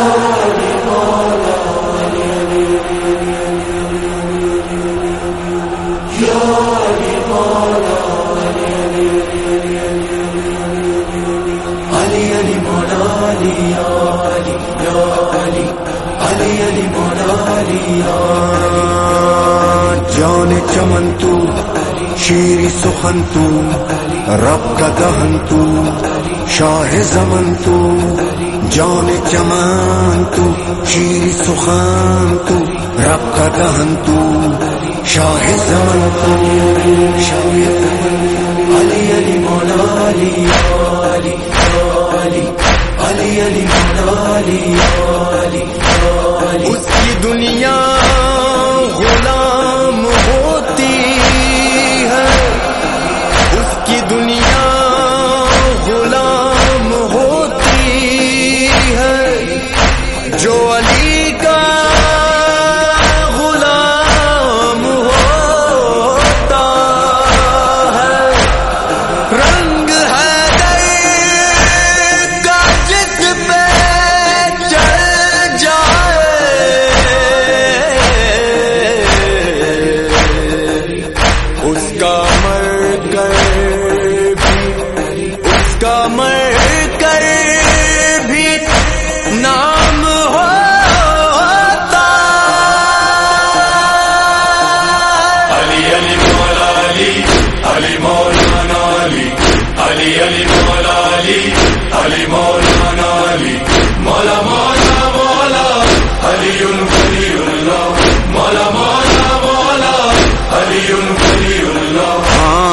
جان چمن تو شیری سخن تو رب کا دہن تو شاہ زمن تو جان چمن تو شیری سخن تو رب کا دہن تو شاہ زمن تو علی علی مولا علی علی علی علی علی مولا علی علی علی. اس کی دنیا غلام ہوتی ہے، اس کی دنیا غلام ہوتی ہے، جو علی کا غلام ہوتا ہے. رنگ ہے کا جس پہ چل جائے، اس کا مر کر بھی نام ہوتا. علی علی مولا علی علی مولانا علی علی علی مولا علی علی مولانا علی مولا مولا مولا علی ولی اللہ مولا مولا مولا علی ولی اللہ.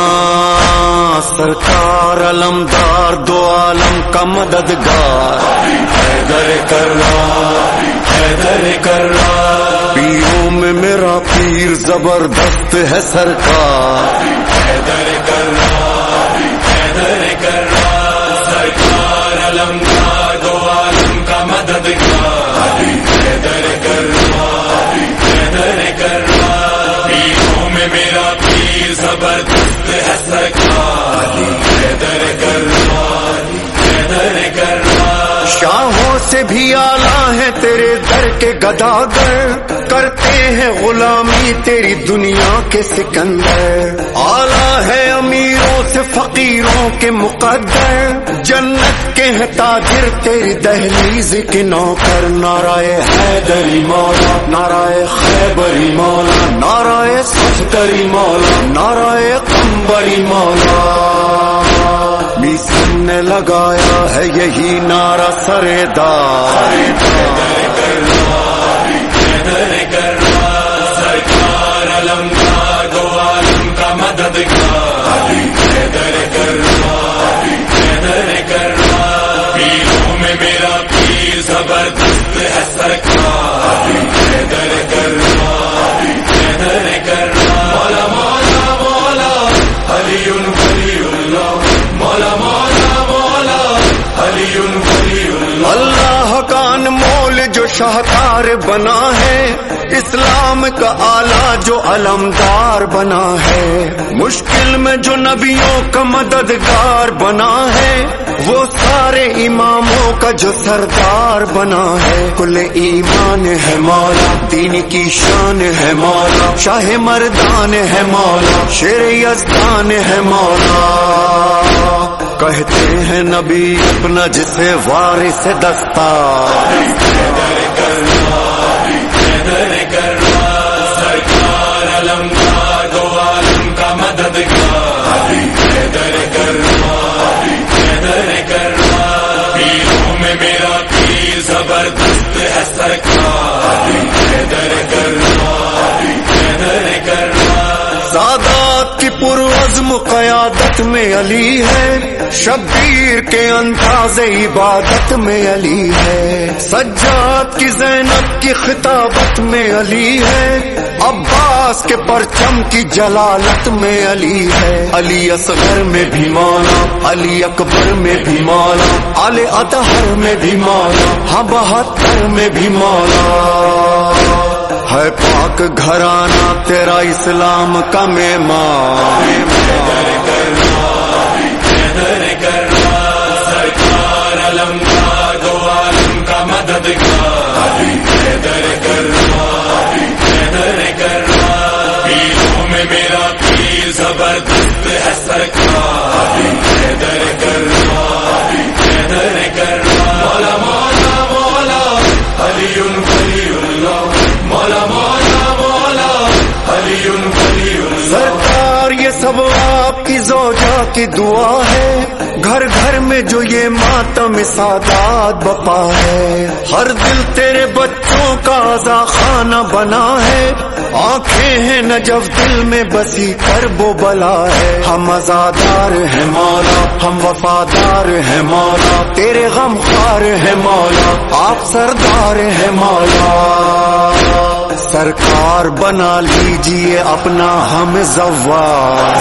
سرکار علمدار دو عالم کا مددگار، حیدر کرار حیدر کرار. پیروں میں میرا پیر زبردست ہے سرکار. حیدر کرار حیدر کرار. سرکار علمدار دو عالم کا مددگار، حیدر کرار حیدر کرار. پیروں میں میرا پیر زبردست ہے سرکار. حیدر کرار حیدر کرار. شاہوں سے بھی اعلیٰ ہے تیرے در کے گداگر، کرتے ہیں غلامی تیری دنیا کے سکندر. اعلیٰ ہے امیروں سے فقیروں کے مقدر، جنت کے ہیں تاجر تیری دہلیز کے نوکر. نعرہ حیدری مولا، نعرہ خیبری مولا، نعرہ صفدری مولا، نعرہ قمبری مولا. بیسن نے لگایا ہے یہی نعرہ سردار. سرکار علمدار دو عالم کا مددگار، حیدر کرار حیدر کرار. پیروں میں میرا پیر زبردست ہے سرکار. حیدر کرار حیدر کرار. مولا مولا مولا علی ولی اللہ مولا مولا مولا علی ولی اللہ. اللہ کا انمول جو شاہکار بنا ہے، اسلام کا آلہ جو علمدار بنا ہے، مشکل میں جو نبیوں کا مددگار بنا ہے، وہ سارے اماموں کا جو سردار بنا ہے. کل ایمان ہے مولا، دین کی شان ہے مولا، شاہ مردان ہے مولا، شیر یزدان ہے مولا. کہتے ہیں نبی اپنا جسے وارث دستار. حیدر کرار حیدر کرار. سرکار علمدار دو عالم کا مددگار، حیدر کرار حیدر کرار. پیروں میں میرا پیر زبردست ہے سرکار. حیدر کرار حیدر کرار. سادات کی پرعزم قیادت میں علی ہے، شبیر کے انداز عبادت میں علی ہے، سجاد کی زینب کی خطابت میں علی ہے، عباس کے پرچم کی جلالت میں علی ہے. علی اصغر میں بھی مولا، علی اکبر میں بھی مولا، علی اطہر میں بھی مولا، ہاں 72 میں بھی مولا. ہے پاک گھرانہ تیرا اسلام کا مہمان. حیدر کرار حیدر کرار. سرکار علمدار دو عالم کا مددگار. میرا پیر زبردست ہے سرکار حیدر کرار حیدر کرار مولا مولا مولا علی ولی اللہ مولا مولا مولا علی ولی اللہ سرکار یہ سب آپ کی زوجہ کی دعا ہے، گھر گھر میں جو یہ ماتم سادات بپا ہے، ہر دل تیرے بچوں کا آزا خانہ بنا ہے، آنکھیں ہیں نجف دل میں بسی کرب و بلا ہے، ہم عزادار ہیں مولا ہم وفادار ہیں مولا، تیرے غم خوار ہیں مولا آپ سردار ہیں مولا، سرکار بنا لیجئے اپنا ہم زوار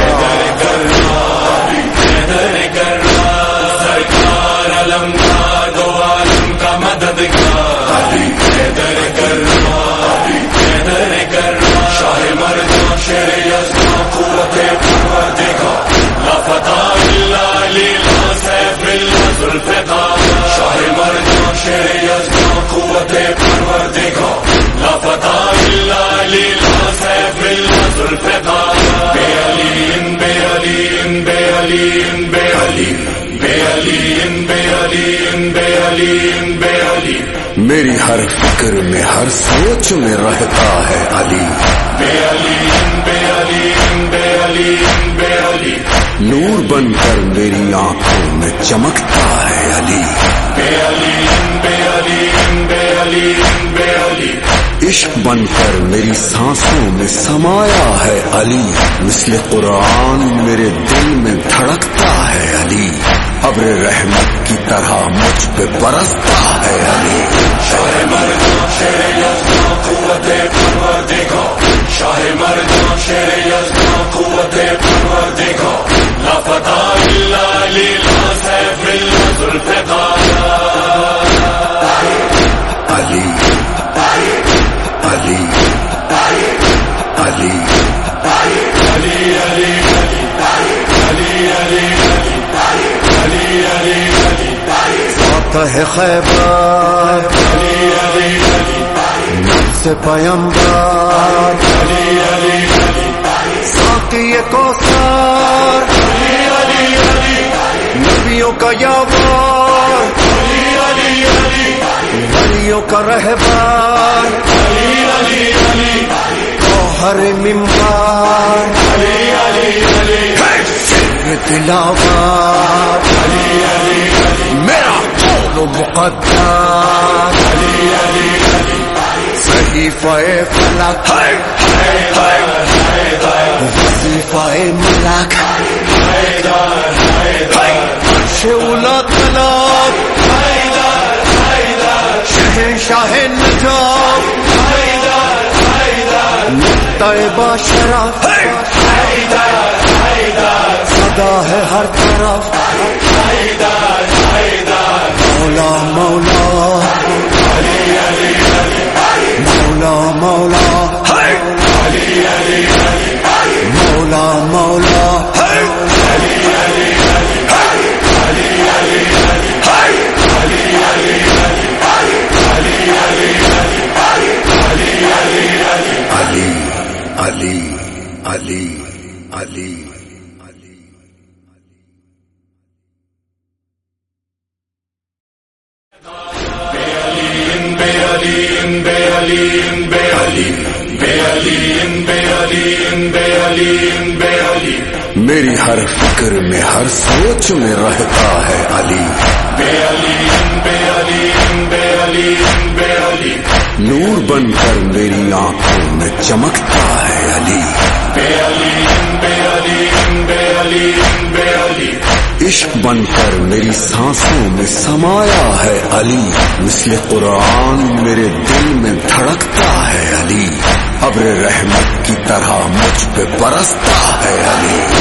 سرکار علمدار دو عالم کا مددگار حیدر کرار حیدر کرار شاہ مردان شیر یزدان قوت پروردگار لا فتح الا لیلا سیف اللہ ذوالفقار شاہ مردان شیر یزدان قوت پروردگار لا فتح الا لیلا سیف اللہ ذوالفقار بے علی بے علی بے علی بے علی بے علی بے علی بے علی بے علی میری ہر فکر میں ہر سوچ میں رہتا ہے علی، بے علی بے علی بے علی بے علی نور بن کر میری آنکھوں میں چمکتا ہے علی، بے علی بے علی بے علی بے علی عشق بن کر میری سانسوں میں سمایا ہے علی، مثل قرآن میرے دل میں دھڑکتا ہے علی، ابر رحمت کی طرح مجھ پہ برستا ہے علی، شاہ مردان شیر یزدان قوت پروردگار شاہ مردان شیر یزدان قوت پروردگار لا فتح الا لیلا سیف اللہ ذوالفقار علی علی علی علی علی علی علی علی علی فاتح خیبر علی علی نفس پیمبر علی علی ساقی کوثر نبیوں کا یاور ولیوں کا رہبر گوہر منبر تلاوت میرا قول مقدر صحیفہ فلک وظیفہ ملک عرش اولا طلب شہنشاہ نجاب نقطہ باشرف صدا ہے ہر طرف مولا مولا مولا مولا مولا مولا علی علی علی علی میری ہر فکر میں ہر سوچ میں رہتا ہے علی، بے علی بے علی بے علی بے علی نور بن کر میری آنکھوں میں چمکتا ہے علی، بے علی بے علی بے علی بے علی عشق بن کر میری سانسوں میں سمایا ہے علی، مثل قرآن میرے دل میں دھڑکتا ہے علی، ابر رحمت کی طرح مجھ پہ برستا ہے علی،